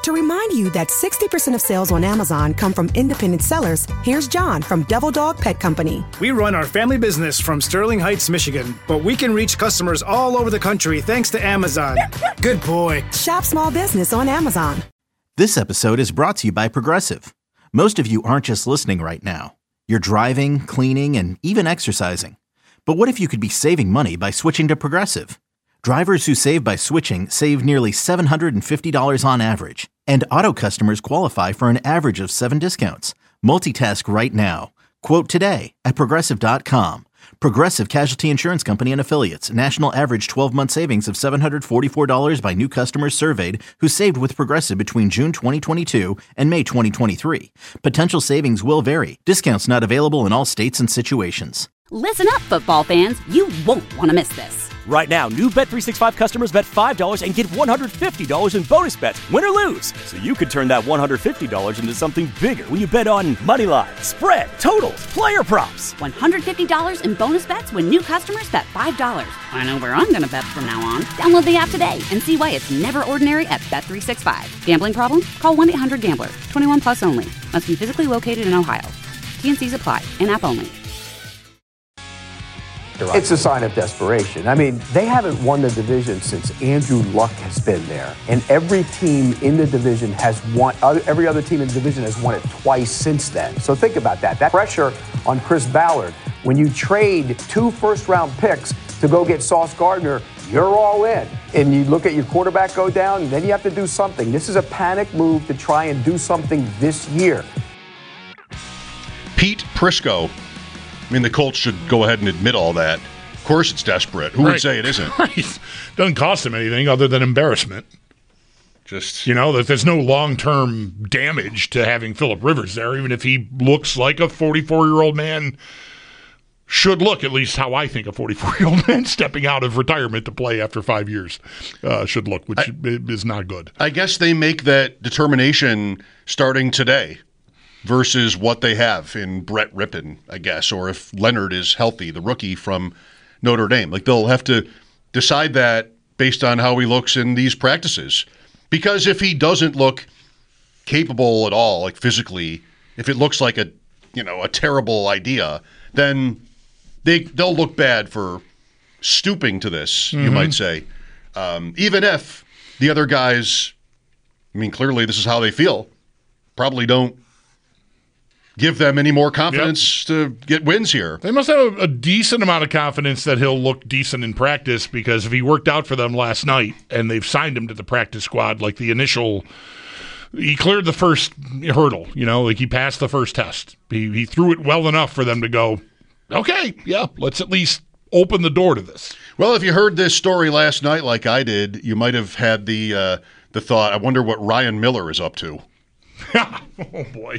To remind you that 60% of sales on Amazon come from independent sellers, here's John from Devil Dog Pet Company. We run our family business from Sterling Heights, Michigan, but we can reach customers all over the country thanks to Amazon. Good boy. Shop small business on Amazon. This episode is brought to you by Progressive. Most of you aren't just listening right now. You're driving, cleaning, and even exercising. But what if you could be saving money by switching to Progressive? Drivers who save by switching save nearly $750 on average. And auto customers qualify for an average of 7 discounts. Multitask right now. Quote today at Progressive.com. Progressive Casualty Insurance Company and Affiliates. National average 12-month savings of $744 by new customers surveyed who saved with Progressive between June 2022 and May 2023. Potential savings will vary. Discounts not available in all states and situations. Listen up, football fans. You won't want to miss this. Right now, new Bet365 customers bet $5 and get $150 in bonus bets, win or lose. So you could turn that $150 into something bigger when you bet on money line, spread, totals, player props. $150 in bonus bets when new customers bet $5. I know where I'm going to bet from now on. Download the app today and see why it's never ordinary at Bet365. Gambling problem? Call 1-800-GAMBLER. 21 plus only. Must be physically located in Ohio. T&Cs apply. In-app only. It's a sign of desperation. I mean, they haven't won the division since Andrew Luck has been there. And every team in the division has won, every other team in the division has won it twice since then. So think about that. That pressure on Chris Ballard. When you trade 2 first-round picks to go get Sauce Gardner, you're all in. And you look at your quarterback go down, and then you have to do something. This is a panic move to try and do something this year. Pete Prisco. I mean, the Colts should go ahead and admit all that. Of course it's desperate. Who would say it isn't? Right. Doesn't cost them anything other than embarrassment. Just, that there's no long-term damage to having Phillip Rivers there, even if he looks like a 44-year-old man should look, at least how I think a 44-year-old man stepping out of retirement to play after 5 years should look, which is not good. I guess they make that determination starting today versus what they have in Brett Rippon, I guess, or if Leonard is healthy, the rookie from Notre Dame. Like, they'll have to decide that based on how he looks in these practices. Because if he doesn't look capable at all, like physically, if it looks like a terrible idea, then they'll look bad for stooping to this, you might say. Even if the other guys, clearly this is how they feel, probably don't give them any more confidence to get wins here. They must have a decent amount of confidence that he'll look decent in practice, because if he worked out for them last night and they've signed him to the practice squad, like he cleared the first hurdle, like he passed the first test. He threw it well enough for them to go, okay, yeah, let's at least open the door to this. Well, if you heard this story last night like I did, you might have had the thought, I wonder what Ryan Miller is up to. Oh, boy.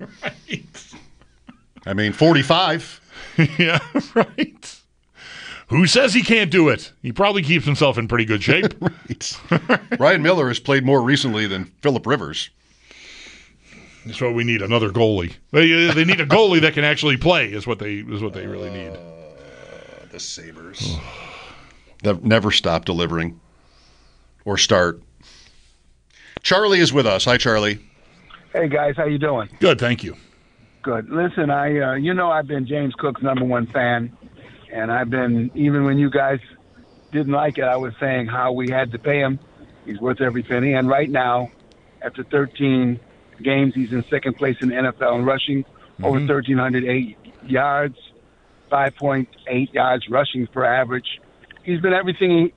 Right. 45. Yeah, right. Who says he can't do it? He probably keeps himself in pretty good shape. Right. Ryan Miller has played more recently than Phillip Rivers. That's what we need, another goalie. They need a goalie that can actually play is what they really need. The Sabres. That never stop delivering or start. Charlie is with us. Hi, Charlie. Hey, guys, how you doing? Good, thank you. Good. Listen, I've been James Cook's #1 fan, and I've been, even when you guys didn't like it, I was saying how we had to pay him. He's worth every penny, and right now, after 13 games, he's in second place in the NFL in rushing, over 1,308 yards, 5.8 yards rushing per average. He's been everything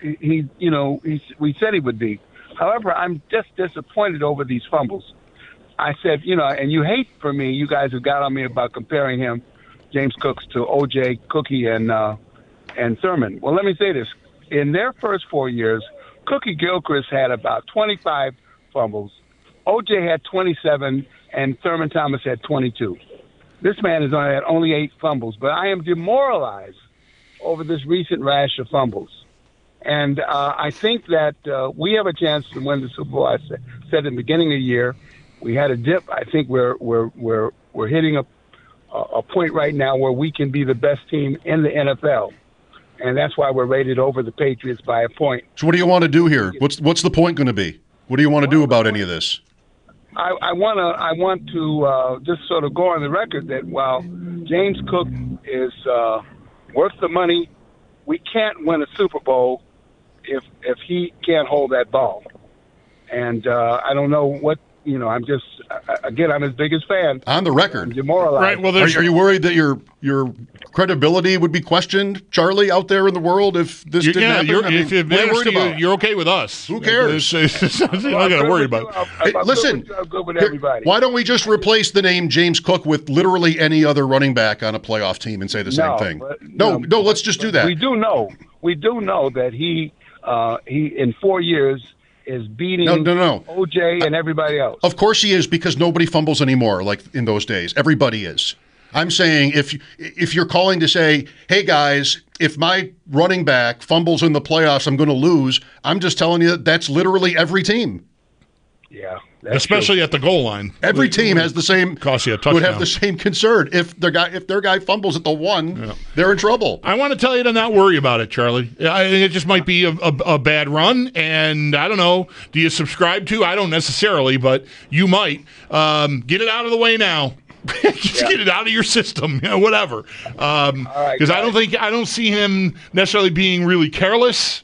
we said he would be. However, I'm just disappointed over these fumbles. I said, and you hate for me, you guys have got on me about comparing him, James Cooks, to O.J., Cookie, and Thurman. Well, let me say this. In their first 4 years, Cookie Gilchrist had about 25 fumbles. O.J. had 27, and Thurman Thomas had 22. This man has only had 8 fumbles, but I am demoralized over this recent rash of fumbles. And I think that we have a chance to win the Super Bowl. I said in the beginning of the year, we had a dip. I think we're hitting a point right now where we can be the best team in the NFL, and that's why we're rated over the Patriots by a point. So what do you want to do here? What's the point going to be? What do you want to do about any of this? I want to just sort of go on the record that while James Cook is worth the money, we can't win a Super Bowl if he can't hold that ball. And I don't know what, I'm just, again, I'm his biggest fan. On the record. I'm demoralized. Right. Well, are you worried that your credibility would be questioned, Charlie, out there in the world if this didn't happen? If it matters to you, you're okay with us. Who cares? I'm not going to worry about it. Hey, listen, I'm good with everybody. why don't we just replace the name James Cook with literally any other running back on a playoff team and say the same thing? No, let's just do that. We do know that he in 4 years is beating No. OJ and everybody else. Of course he is, because nobody fumbles anymore like in those days. Everybody is. I'm saying if you're calling to say, hey, guys, if my running back fumbles in the playoffs, I'm going to lose, I'm just telling you that's literally every team. Yeah. Especially at the goal line. Every team has the same. Cost you a touchdown. Would have the same concern. If their guy fumbles at the one, they're in trouble. I want to tell you to not worry about it, Charlie. It just might be a bad run, and I don't know. Do you subscribe to? I don't necessarily, but you might. Get it out of the way now. Just get it out of your system, whatever. Because I don't see him necessarily being really careless.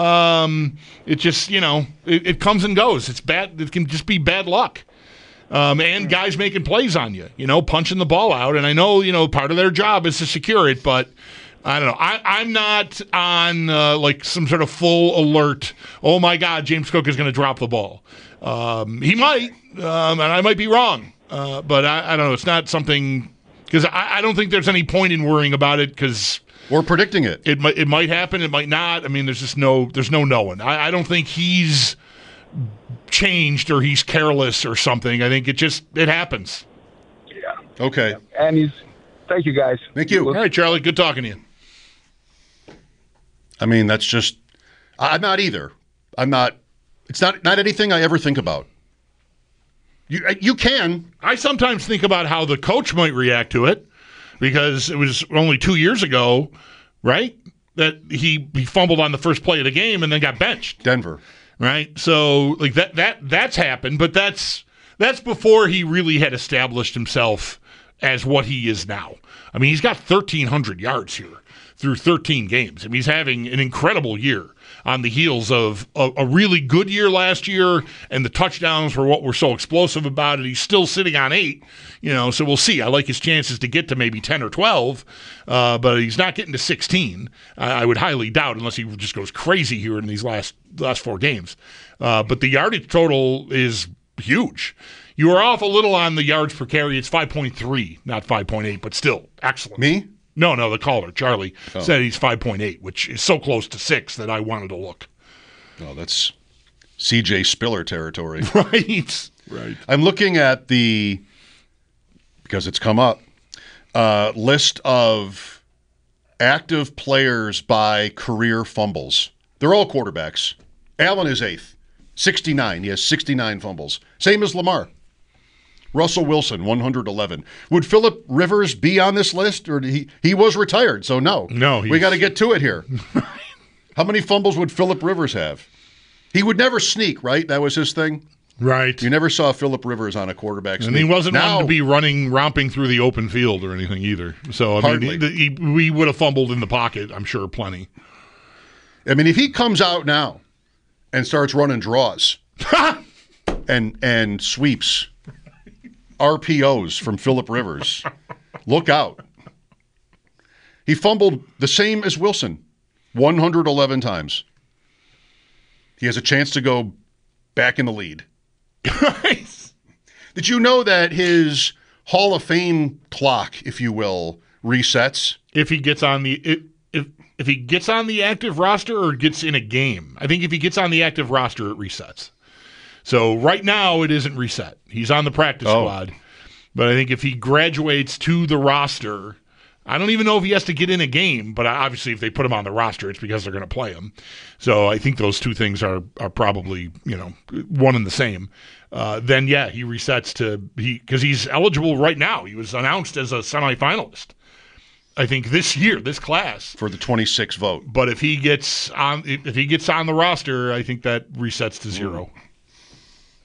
It just, it comes and goes. It's bad. It can just be bad luck. And guys making plays on you, punching the ball out. And I know, part of their job is to secure it, but I don't know. I'm not on like some sort of full alert. Oh my God, James Cook is going to drop the ball. He might, and I might be wrong. But I don't know. It's not something, because I don't think there's any point in worrying about it, because we're predicting it. It might happen. It might not. I mean, there's no knowing. I don't think he's changed or he's careless or something. I think it happens. Yeah. Okay. And thank you, guys. Thank you. All right, Charlie. Good talking to you. I mean, that's just, I'm not either. I'm not, it's not anything I ever think about. You can. I sometimes think about how the coach might react to it, because it was only 2 years ago, right, that he fumbled on the first play of the game and then got benched. Denver. Right? So like that's happened, but that's before he really had established himself as what he is now. I mean, he's got 1,300 yards here through 13 games. I mean, he's having an incredible year on the heels of a really good year last year, and the touchdowns were what were so explosive about it. He's still sitting on 8, so we'll see. I like his chances to get to maybe 10 or 12, but he's not getting to 16. I would highly doubt, unless he just goes crazy here in these last 4 games. But the yardage total is huge. You are off a little on the yards per carry. It's 5.3, not 5.8, but still excellent. Me? No, the caller, Charlie, said he's 5.8, which is so close to 6 that I wanted to look. Oh, that's C.J. Spiller territory. Right. I'm looking at because it's come up, list of active players by career fumbles. They're all quarterbacks. Allen is 8th, 69. He has 69 fumbles. Same as Lamar. Russell Wilson, 111. Would Phillip Rivers be on this list, or he was retired? So no. We got to get to it here. How many fumbles would Phillip Rivers have? He would never sneak, right? That was his thing. Right. You never saw Phillip Rivers on a quarterback sneak. And he wasn't one to be romping through the open field or anything either. So I mean, we would have fumbled in the pocket, I'm sure, plenty. I mean, if he comes out now and starts running draws and sweeps. RPOs from Phillip Rivers. Look out. He fumbled the same as Wilson, 111 times. He has a chance to go back in the lead. Nice. Did you know that his Hall of Fame clock, if you will, resets? If he gets on the if he gets on the active roster or gets in a game. I think if he gets on the active roster, it resets. So right now it isn't reset. He's on the practice squad. But I think if he graduates to the roster, I don't even know if he has to get in a game, but obviously if they put him on the roster, it's because they're going to play him. So I think those two things are probably, one and the same. Then, he resets because he's eligible right now. He was announced as a semifinalist. I think this year, this class. For the 26 vote. But if he gets on the roster, I think that resets to 0.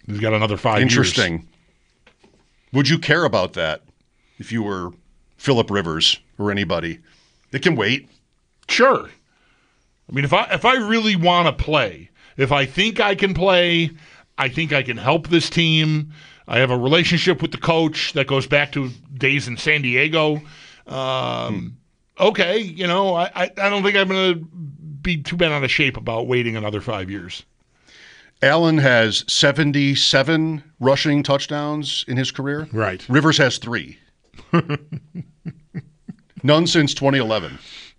He's got another 5 years. Interesting. Would you care about that if you were Phillip Rivers or anybody? It can wait. Sure. I mean, if I really want to play, if I think I can play, I think I can help this team. I have a relationship with the coach that goes back to days in San Diego. Okay, I don't think I'm going to be too bad out of shape about waiting another 5 years. Allen has 77 rushing touchdowns in his career. Right. Rivers has 3. None since 2011.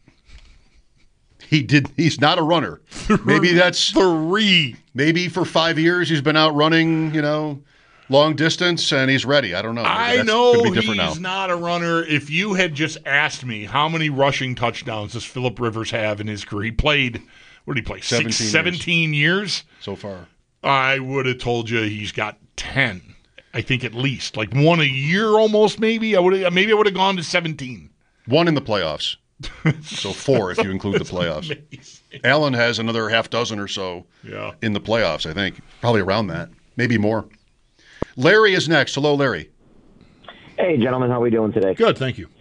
He's not a runner. Maybe that's 3. Maybe for 5 years he's been out running, long distance, and he's ready. I don't know. I know he's not a runner. If you had just asked me how many rushing touchdowns does Phillip Rivers have in his career, he played, what did he play, 17 years? So far. I would have told you he's got 10, I think at least. Like one a year almost, maybe. I would have gone to 17. 1 in the playoffs. So 4 if you include the playoffs. Amazing. Allen has another half dozen or so in the playoffs, I think. Probably around that. Maybe more. Larry is next. Hello, Larry. Hey, gentlemen. How are we doing today? Good, thank you.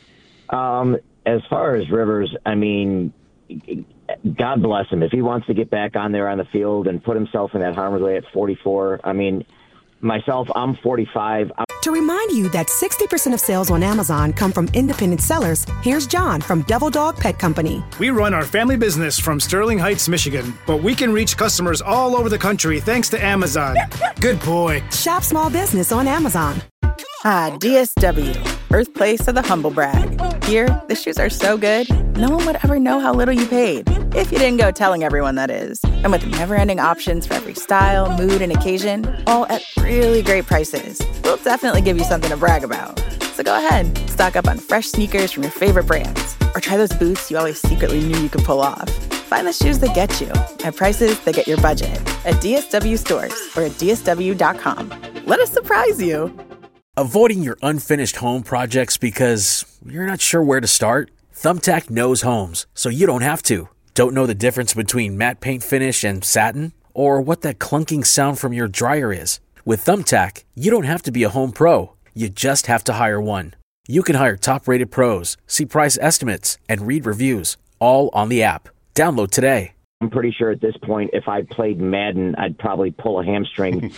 As far as Rivers, I mean, God bless him. If he wants to get back on there on the field and put himself in that harm's way at 44, I mean, myself, I'm 45. To remind you that 60% of sales on Amazon come from independent sellers, here's John from Devil Dog Pet Company. We run our family business from Sterling Heights, Michigan, but we can reach customers all over the country thanks to Amazon. Good boy. Shop small business on Amazon. Ah, DSW, birthplace of the humble brag. Here, the shoes are so good, no one would ever know how little you paid. If you didn't go telling everyone, that is. And with never-ending options for every style, mood, and occasion, all at really great prices, we'll definitely give you something to brag about. So go ahead, stock up on fresh sneakers from your favorite brands, or try those boots you always secretly knew you could pull off. Find the shoes that get you at prices that get your budget at DSW stores or at DSW.com. Let us surprise you. Avoiding your unfinished home projects because you're not sure where to start? Thumbtack knows homes, so you don't have to. Don't know the difference between matte paint finish and satin? Or what that clunking sound from your dryer is? With Thumbtack, you don't have to be a home pro. You just have to hire one. You can hire top-rated pros, see price estimates, and read reviews, all on the app. Download today. I'm pretty sure at this point, if I played Madden, I'd probably pull a hamstring.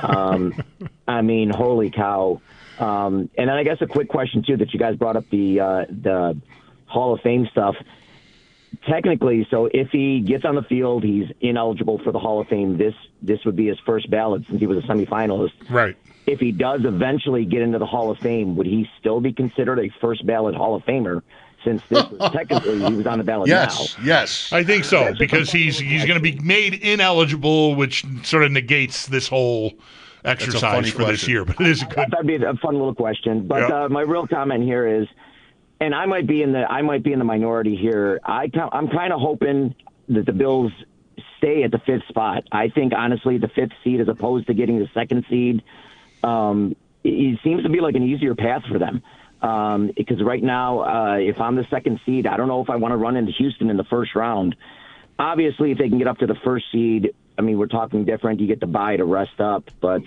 I mean, holy cow. And then I guess a quick question, too, that you guys brought up the Hall of Fame stuff. Technically, so if he gets on the field, he's ineligible for the Hall of Fame. This would be his first ballot since he was a semifinalist. Right. If he does eventually get into the Hall of Fame, would he still be considered a first ballot Hall of Famer? Since this was technically he was on the ballot now. Yes. I think so, because he's going to be made ineligible, which sort of negates this whole exercise for this year. But it is that'd be a fun little question. But my real comment here is, and I might be in the minority here. I'm kind of hoping that the Bills stay at the 5th spot. I think honestly the 5th seed as opposed to getting the 2nd seed, it seems to be like an easier path for them. Because right now, if I'm the 2nd seed, I don't know if I want to run into Houston in the first round. Obviously, if they can get up to the 1st seed, I mean, we're talking different. You get the bye to rest up. But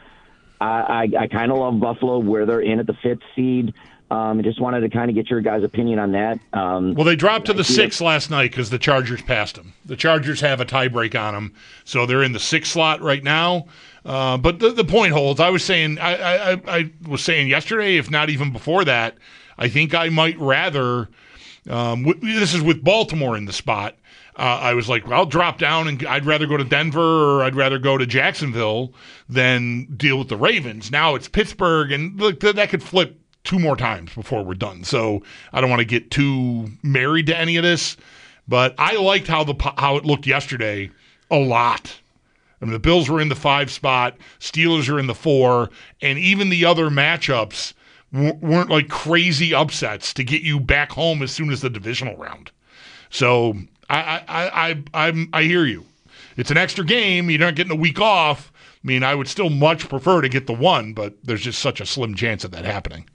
I kind of love Buffalo where they're in at the 5th seed. I just wanted to kind of get your guys' opinion on that. Well, they dropped to the 6th last night because the Chargers passed them. The Chargers have a tiebreak on them, so they're in the 6th slot right now. But the point holds. I was saying I was saying yesterday, if not even before that, I think I might rather. This is with Baltimore in the spot. I was like, well, I'll drop down and I'd rather go to Denver or I'd rather go to Jacksonville than deal with the Ravens. Now it's Pittsburgh, and look, that could flip 2 more times before we're done. So I don't want to get too married to any of this, but I liked how it looked yesterday a lot. I mean, the Bills were in the 5 spot, Steelers are in the 4, and even the other matchups weren't like crazy upsets to get you back home as soon as the divisional round. So I hear you. It's an extra game. You're not getting a week off. I mean, I would still much prefer to get the 1, but there's just such a slim chance of that happening.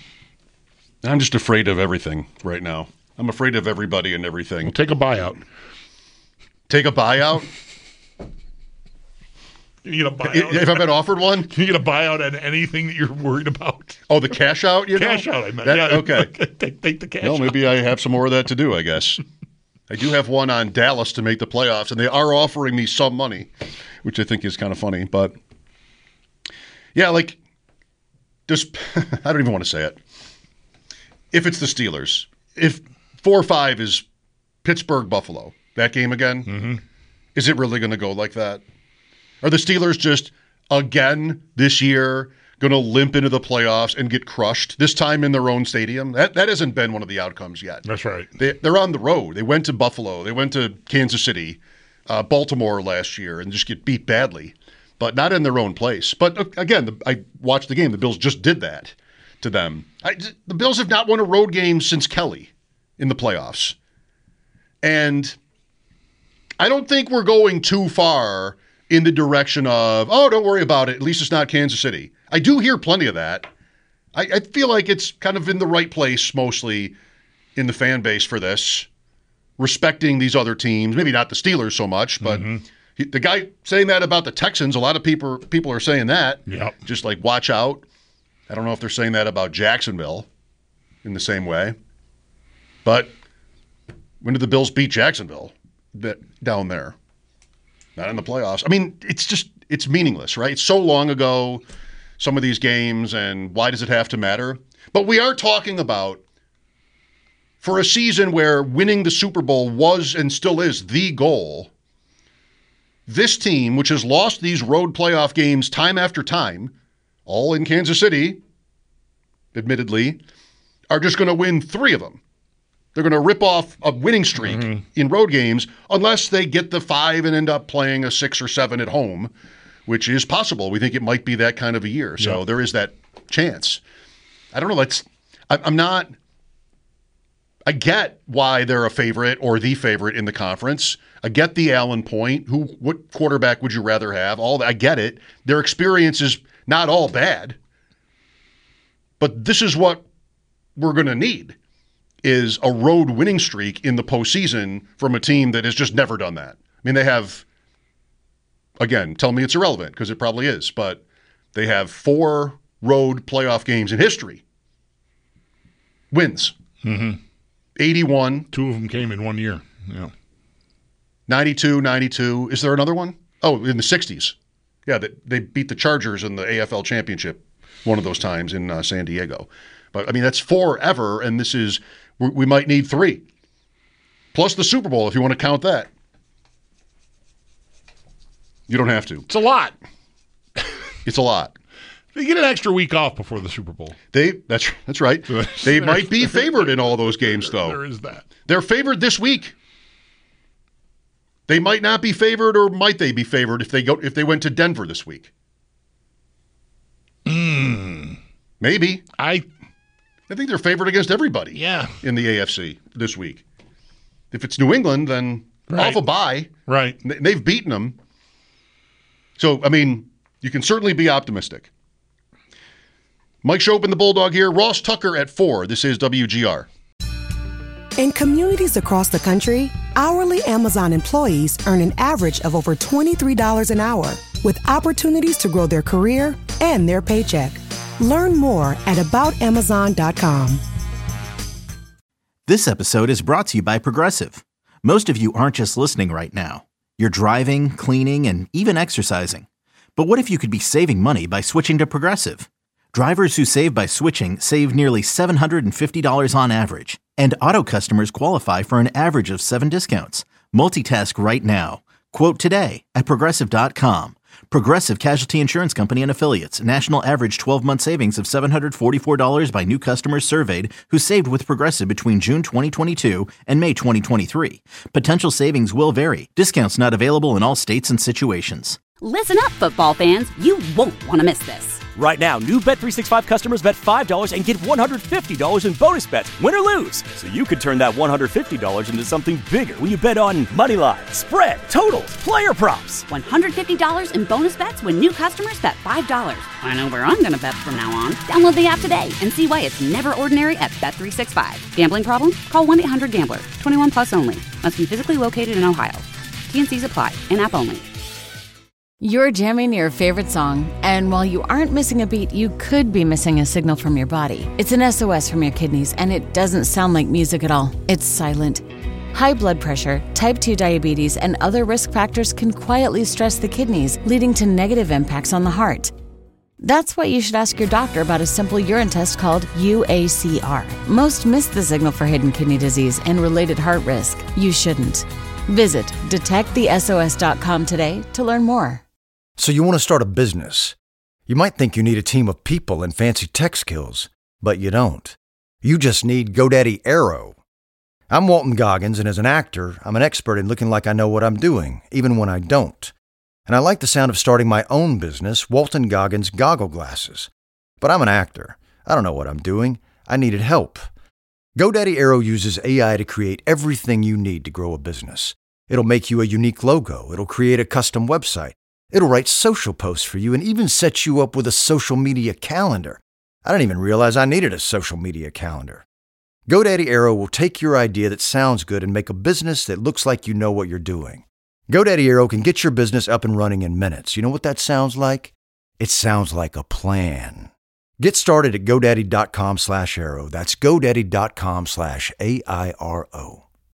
I'm just afraid of everything right now. I'm afraid of everybody and everything. Well, take a buyout. Take a buyout? Can you get a buyout? If I've been offered one? Can you get a buyout on anything that you're worried about? Oh, the cash out, Cash out, I meant. Okay. Take the cash Well, out. maybe I have some more of that to do, I guess. I do have one on Dallas to make the playoffs, and they are offering me some money, which I think is kind of funny. But, yeah, like, just I don't even want to say it. If it's the Steelers, if 4-5 is Pittsburgh-Buffalo, that game again, is it really going to go like that? Are the Steelers just, again, this year, going to limp into the playoffs and get crushed, this time in their own stadium? That hasn't been one of the outcomes yet. That's right. They're on the road. They went to Buffalo. They went to Kansas City, Baltimore last year, and just get beat badly, but not in their own place. But, again, I watched the game. The Bills just did that to them. The Bills have not won a road game since Kelly in the playoffs. And I don't think we're going too far in the direction of, oh, don't worry about it. At least it's not Kansas City. I do hear plenty of that. I feel like it's kind of in the right place, mostly in the fan base for this, respecting these other teams. Maybe not the Steelers so much, but the guy saying that about the Texans, a lot of people are saying that. Yep. Just like, watch out. I don't know if they're saying that about Jacksonville in the same way. But when did the Bills beat Jacksonville down there? Not in the playoffs. I mean, it's meaningless, right? It's so long ago, some of these games, and why does it have to matter? But we are talking about, for a season where winning the Super Bowl was and still is the goal, this team, which has lost these road playoff games time after time, all in Kansas City, admittedly, are just going to win 3 of them. They're going to rip off a winning streak in road games unless they get the 5 and end up playing a 6 or 7 at home, which is possible. We think it might be that kind of a year. So there is that chance. I don't know. I get why they're a favorite or the favorite in the conference. I get the Allen point. What quarterback would you rather have? I get it. Their experience is not all bad. But this is what we're going to need, is a road winning streak in the postseason from a team that has just never done that. I mean, they have, again, tell me it's irrelevant, because it probably is, but they have 4 road playoff games in history. Wins. 81. 2 of them came in 1 year. Yeah. 92. Is there another one? Oh, in the 60s. Yeah, they beat the Chargers in the AFL Championship one of those times in San Diego. But, I mean, that's 4 ever, and this is, we might need 3. Plus the Super Bowl, if you want to count that. You don't have to. It's a lot. It's a lot. They get an extra week off before the Super Bowl. That's right. They might be favored in all those games, though. There is that. They're favored this week. They might not be favored, or might they be favored if they went to Denver this week? Maybe. I think they're favored against everybody. Yeah. In the AFC this week. If it's New England, then off a bye. Right. They've beaten them. So, I mean, you can certainly be optimistic. Mike Schopp and the Bulldog here. Ross Tucker at 4. This is WGR. In communities across the country, hourly Amazon employees earn an average of over $23 an hour, with opportunities to grow their career and their paycheck. Learn more at aboutamazon.com. This episode is brought to you by Progressive. Most of you aren't just listening right now. You're driving, cleaning, and even exercising. But what if you could be saving money by switching to Progressive? Drivers who save by switching save nearly $750 on average, and auto customers qualify for an average of 7 discounts. Multitask right now. Quote today at Progressive.com. Progressive Casualty Insurance Company and Affiliates. National average 12-month savings of $744 by new customers surveyed who saved with Progressive between June 2022 and May 2023. Potential savings will vary. Discounts not available in all states and situations. Listen up, football fans. You won't want to miss this. Right now, new Bet365 customers bet $5 and get $150 in bonus bets, win or lose. So you could turn that $150 into something bigger when you bet on moneyline, spread, totals, player props. $150 in bonus bets when new customers bet $5. I know where I'm going to bet from now on. Download the app today and see why it's never ordinary at Bet365. Gambling problem? Call 1-800-GAMBLER. 21 plus only. Must be physically located in Ohio. T&Cs apply. In-app only. You're jamming your favorite song, and while you aren't missing a beat, you could be missing a signal from your body. It's an SOS from your kidneys, and it doesn't sound like music at all. It's silent. High blood pressure, type 2 diabetes, and other risk factors can quietly stress the kidneys, leading to negative impacts on the heart. That's why you should ask your doctor about a simple urine test called UACR. Most miss the signal for hidden kidney disease and related heart risk. You shouldn't. Visit detectthesos.com today to learn more. So you want to start a business. You might think you need a team of people and fancy tech skills, but you don't. You just need GoDaddy Aero. I'm Walton Goggins, and as an actor, I'm an expert in looking like I know what I'm doing, even when I don't. And I like the sound of starting my own business, Walton Goggins Goggle Glasses. But I'm an actor. I don't know what I'm doing. I needed help. GoDaddy Aero uses AI to create everything you need to grow a business. It'll make you a unique logo. It'll create a custom website. It'll write social posts for you and even set you up with a social media calendar. I didn't even realize I needed a social media calendar. GoDaddy Aero will take your idea that sounds good and make a business that looks like you know what you're doing. GoDaddy Aero can get your business up and running in minutes. You know what that sounds like? It sounds like a plan. Get started at GoDaddy.com/Aero. That's GoDaddy.com/AIRO.